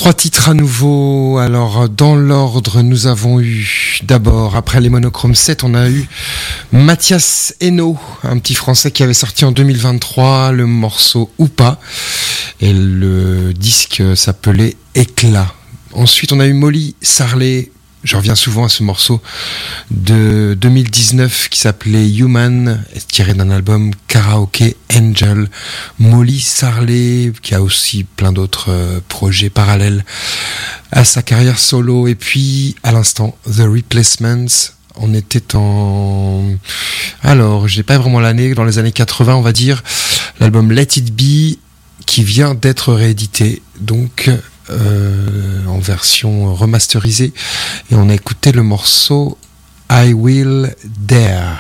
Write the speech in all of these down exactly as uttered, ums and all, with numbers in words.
Trois titres à nouveau. Alors, dans l'ordre, nous avons eu d'abord, après les Monochromes sept, on a eu Mathias Hainaut, un petit Français qui avait sorti en deux mille vingt-trois le morceau Ou pas. Et le disque s'appelait Éclat. Ensuite, on a eu Molly Sarlé. Je reviens souvent à ce morceau de deux mille dix-neuf qui s'appelait Human, tiré d'un album Karaoke Angel. Molly Sarlé, qui a aussi plein d'autres euh, projets parallèles à sa carrière solo. Et puis, à l'instant, The Replacements. On était en... Alors, j'ai pas vraiment l'année, dans les années quatre-vingts, on va dire. L'album Let It Be, qui vient d'être réédité. Donc... Euh, en version remasterisée, et on a écouté le morceau I Will Dare.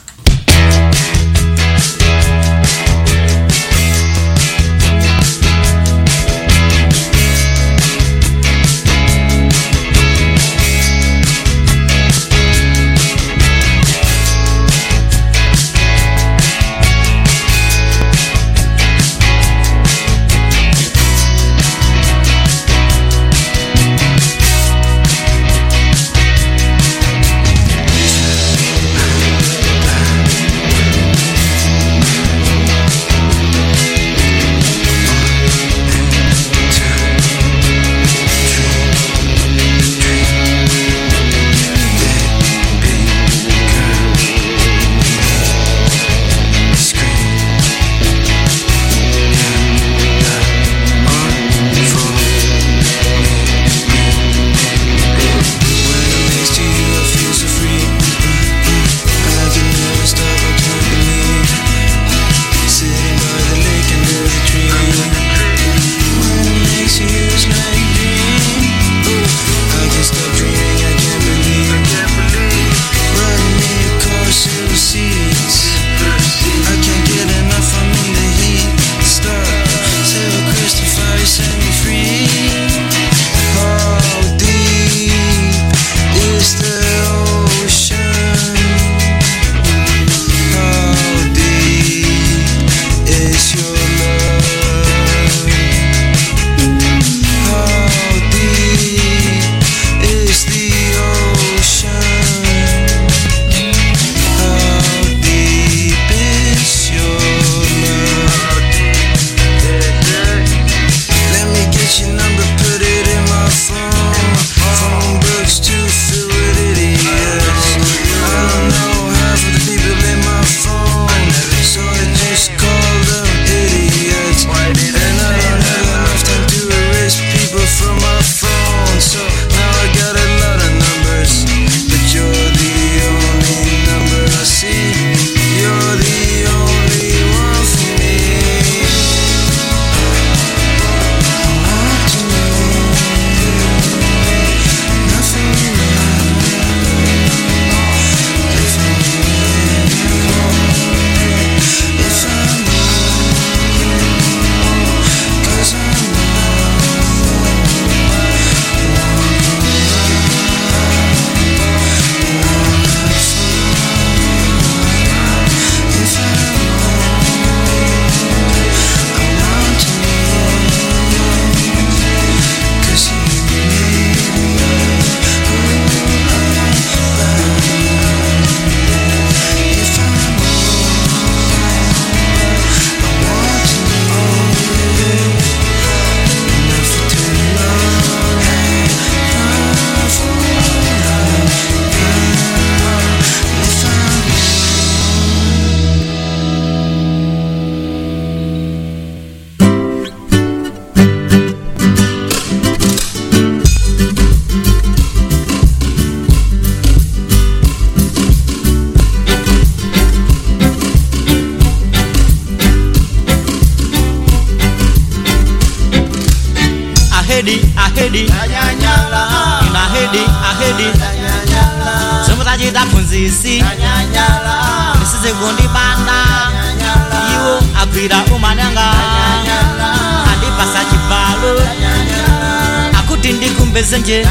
Zenje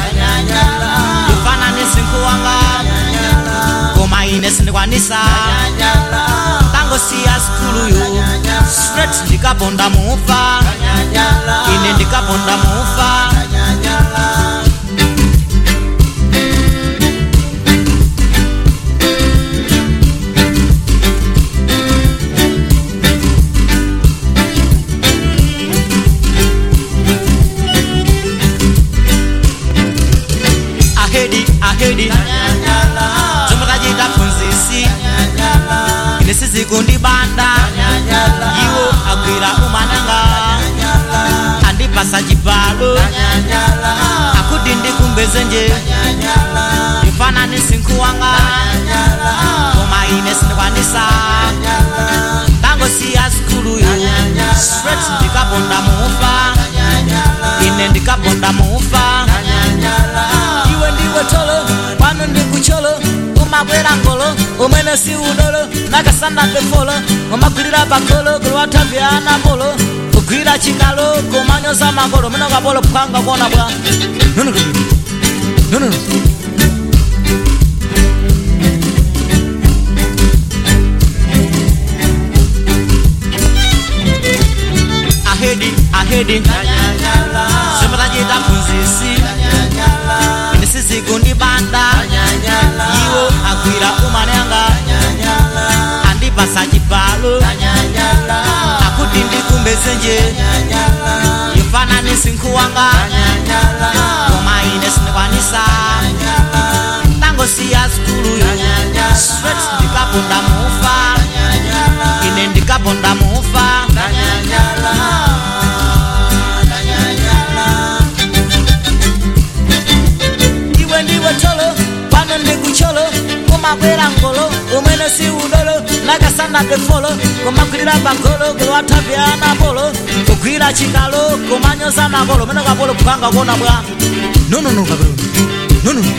Ufana nisinku wanga Goma ine sindikwanisa Tango siya skulu yo Straight ndikabonda mufa Ine ndikabonda mufa Ahedi, ahedi Tumukajita funzisi Inesizi kundi banda Iwo agwira umananga Andipasa jibalo Akudindi kumbezenje Yufana nisinkuwanga Koma inesinekwanisa Tango siya skulu yu Straight ndikabonda mufa Ine ndikabonda mufa Iwe ndiwe tolo, pano ndikucholo Umabwera ngolo, umene si udolo Nakasanda pefolo, umagwirira pakolo Kulwatavyana polo, ugwira chikalo Kumanyoza magolo, mino kapolo pukanga kona bwa No no no No no no Ahedi, ahedi Semutajita funzisi Inesisi kundi banda Iwo agwira umananga Andipasa jibalo Akudindi kumbezenje Yufana nisinkuwanga Koma inesinekwanisa Tango siya skulu yu Straight ndikabonda mufa Ine ndikabonda mufa Iwe ndiwe tolo, pano ndikucholo Umabwera ngolo, umene si udolo Nakasanda pefolo, kumagwirira pakolo Kulwatavyana polo, ugwira chikalo Kumanyoza magolo, mino kapolo pukanga kona bwa No no no kapolo No no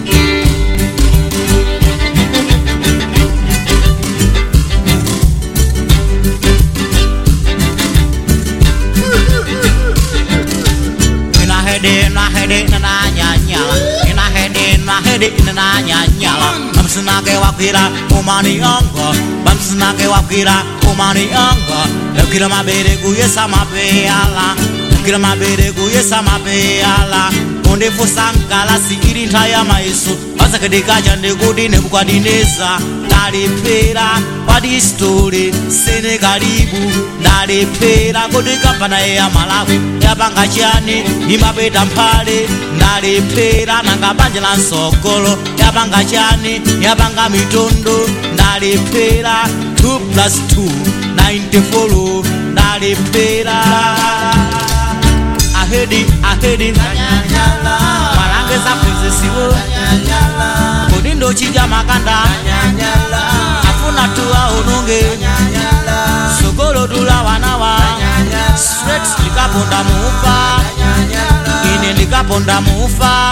Hede na hede na na nyanyala Ina hede na hede na na nyanyala Bamsunake wakwira umani ongo Bamsunake wakwira umani ongo Ekira mabere kuyesa mapeyala Ekira mabere kuyesa mapeyala Onde fusangala sikiri ntaya maisu Basakadikaja ndekudi nebukadineza Ndalepera padi story Sene karibu Ndalepera kodika pana ya Malawi Yapanga chani imapeta mpale Ndalepera nangabanje la nsokolo Yapanga chani yapanga mitondo Ndalepera two plus two ninety-four Ndalepera Ahedi, ahedi Marangeza funzisiwo Kodindo chija makanda Afuna tuwa ununge Sokolo dula wanawa Straight ndikabonda mufa Ine ndikabonda mufa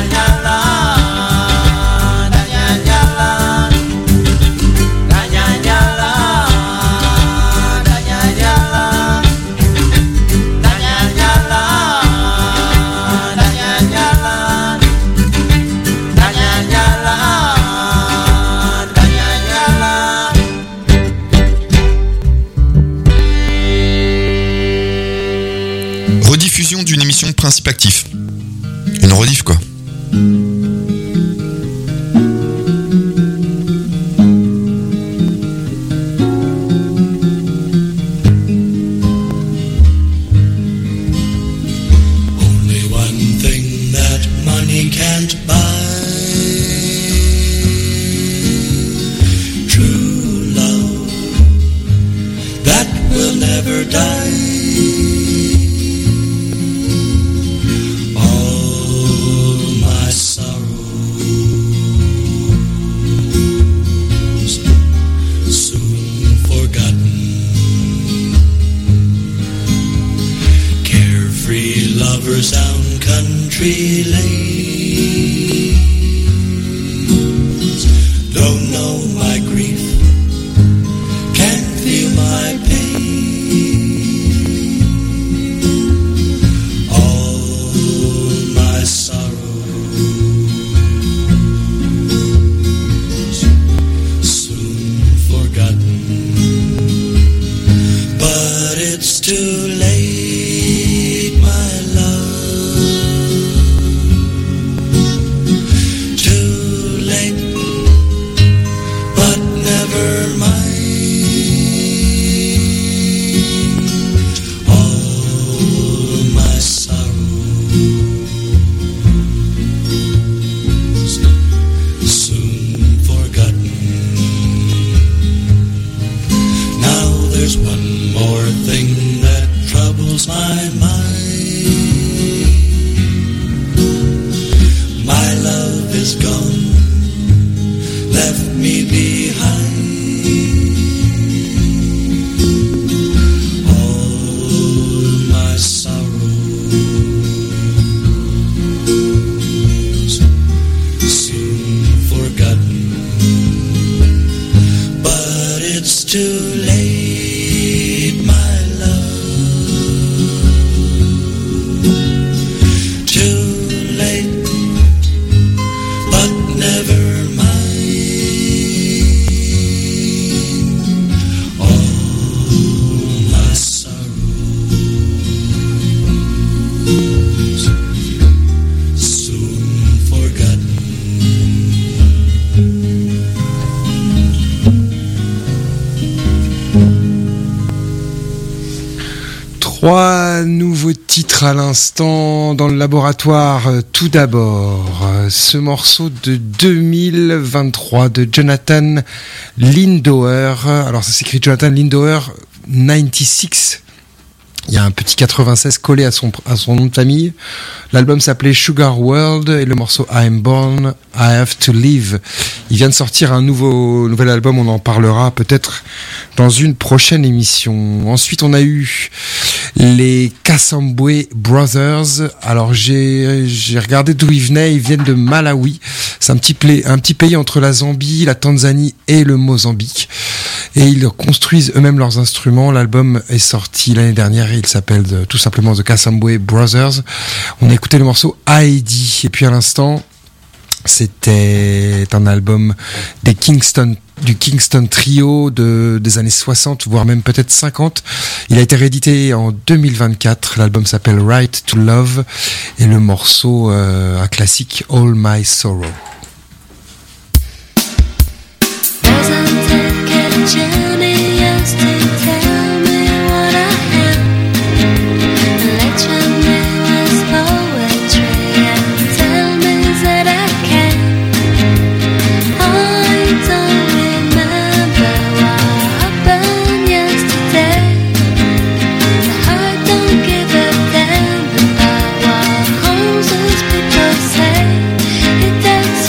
Rediffusion d'une émission de Principe Actif. Une rediff quoi. Only one thing that money can't buy. True love that will never die. Lovers down country lane. Trois nouveaux titres à l'instant dans le laboratoire. Tout d'abord, ce morceau de deux mille vingt-trois de Jonathan Lindauer. Alors ça s'écrit Jonathan Lindauer quatre-vingt-seize. Il y a un petit quatre-vingt-seize collé à son, à son nom de famille. L'album s'appelait Sugar World et le morceau I'm Born, I Have to Live. Il vient de sortir un nouveau, nouvel album, on en parlera peut-être dans une prochaine émission. Ensuite, on a eu les Kasambwe Brothers. Alors, j'ai, j'ai regardé d'où ils venaient. Ils viennent de Malawi. C'est un petit, pla- un petit pays entre la Zambie, la Tanzanie et le Mozambique. Et ils construisent eux-mêmes leurs instruments. L'album est sorti l'année dernière et il s'appelle de, tout simplement The Kasambwe Brothers. On a écouté le morceau Heidi. Et puis à l'instant, c'était un album des Kingston, du Kingston Trio de, des années soixante, voire même peut-être cinquante. Il a été réédité en deux mille vingt-quatre. L'album s'appelle Right to Love et le morceau, euh, un classique, All My Sorrow. Journey used to tell me what I am. Lecture me with poetry and tell me that I can. I don't remember what happened yesterday. My heart don't give a damn about what all those people say. It takes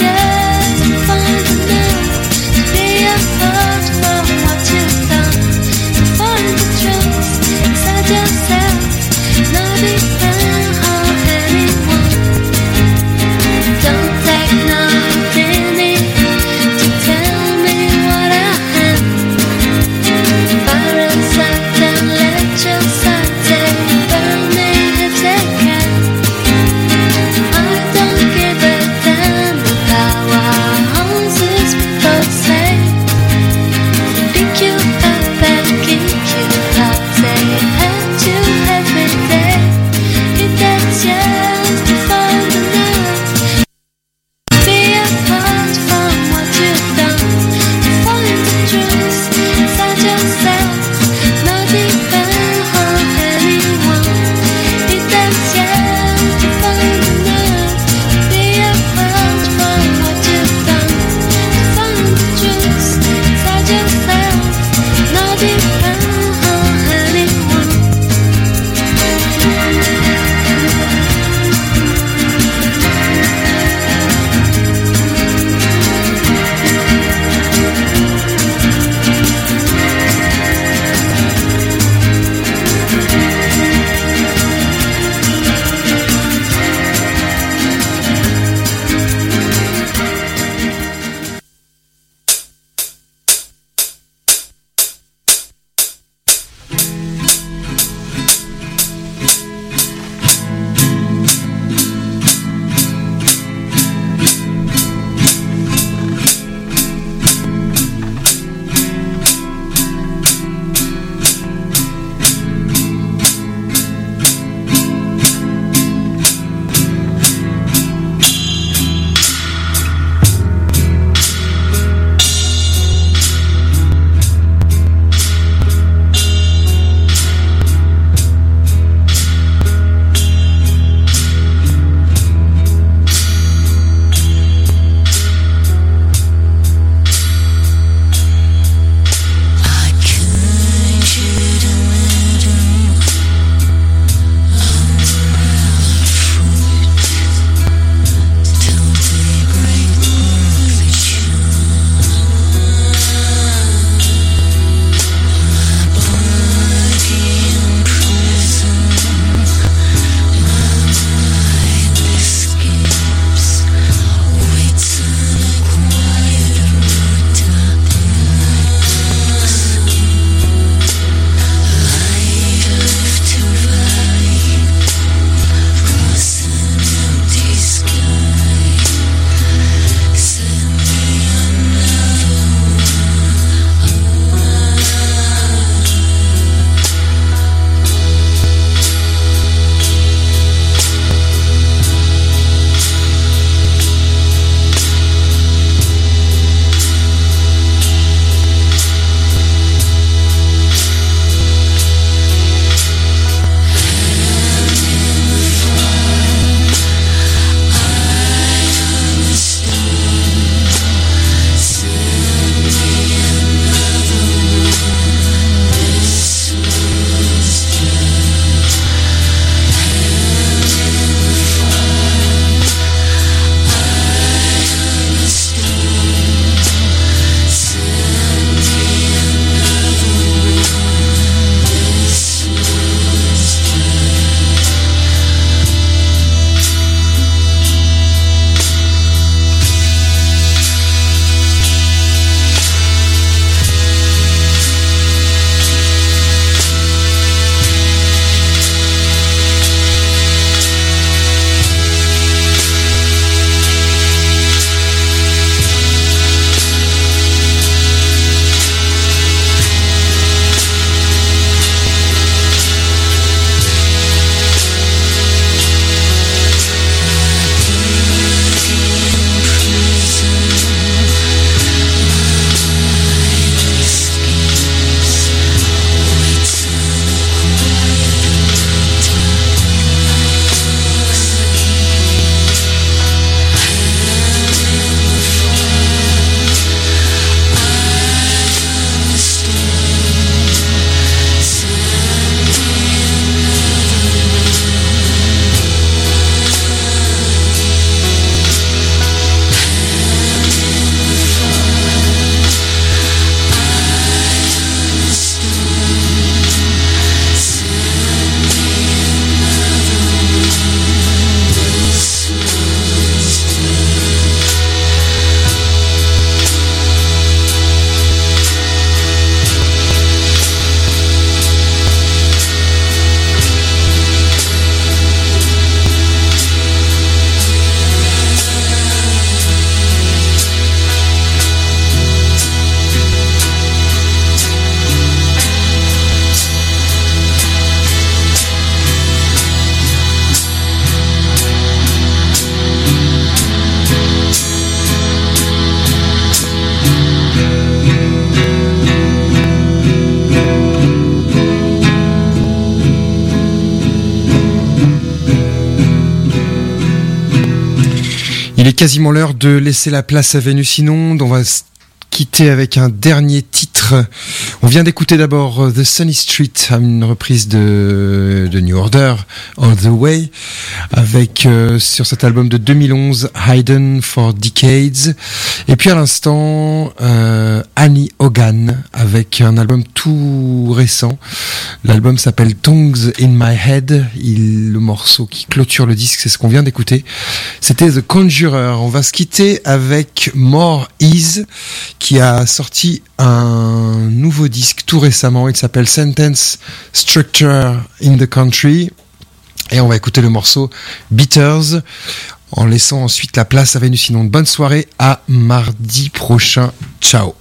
est quasiment l'heure de laisser la place à Vénus Inonde. On va s- quitter avec un dernier titre. On vient d'écouter d'abord euh, The Sunny Street, une reprise de, de New Order, On the Way, avec euh, sur cet album de deux mille onze, Hidden for Decades. Et puis à l'instant, euh, Annie Hogan, avec un album tout récent. L'album s'appelle Tongues in My Head. Il, le morceau qui clôture le disque, c'est ce qu'on vient d'écouter. C'était The Conjurer. On va se quitter avec More Ease, qui a sorti un nouveau disque tout récemment. Il s'appelle Sentence Structure in the Country. Et on va écouter le morceau Beaters, en laissant ensuite la place à Vénus Inonde. Bonne soirée, à mardi prochain. Ciao.